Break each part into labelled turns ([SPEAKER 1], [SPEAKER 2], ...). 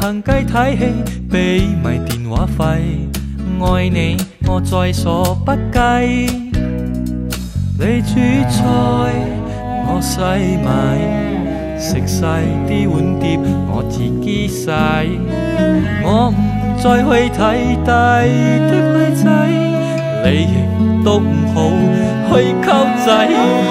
[SPEAKER 1] 行街睇戲，俾埋電話費。愛你，我在所不計。你煮菜，我洗埋，食晒啲碗碟，我自己洗。我唔再去睇低的女仔，你亦都唔好去溝仔。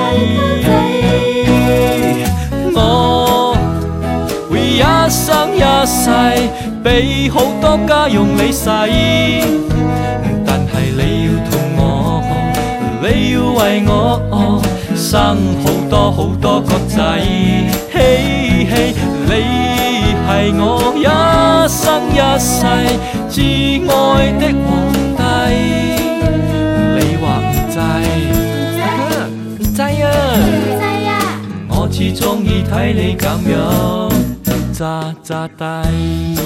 [SPEAKER 1] 我會一生一世俾好多家用你使，但係你要同我，你要為我生好多好多個仔。嘿嘿，你係我一生一世至愛的皇帝，你話唔制？唔制啊！我至鍾意睇你咁樣詐詐低。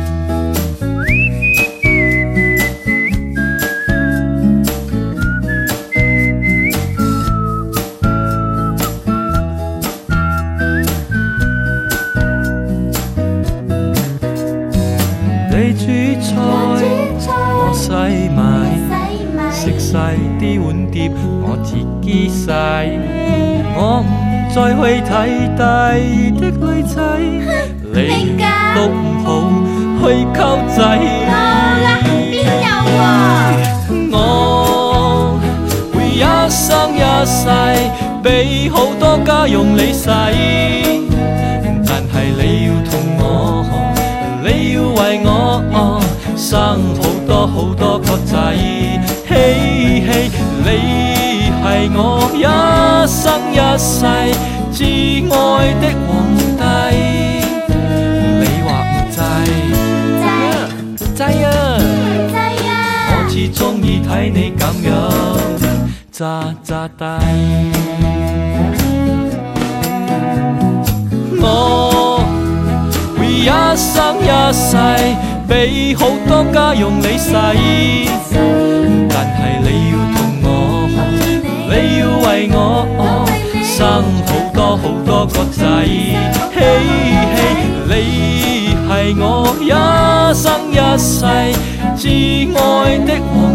[SPEAKER 1] 你煮菜，我洗埋，食晒啲碗碟，我自己洗。我唔再去睇低的女仔，你都唔好去溝仔。
[SPEAKER 2] 邊有啊？
[SPEAKER 1] 我會一生一世俾好多家用你使，但係你要同我，你要為我生好多好多個仔。嘿嘿，你係我一生一世至愛的皇帝，你話唔制？唔制啊！我至鍾意睇你咁樣詐詐低。我會一生一世俾好多家用你使，但係你要同我，你要為我生好多好多個仔。嘿嘿，你係我一生一世至愛的皇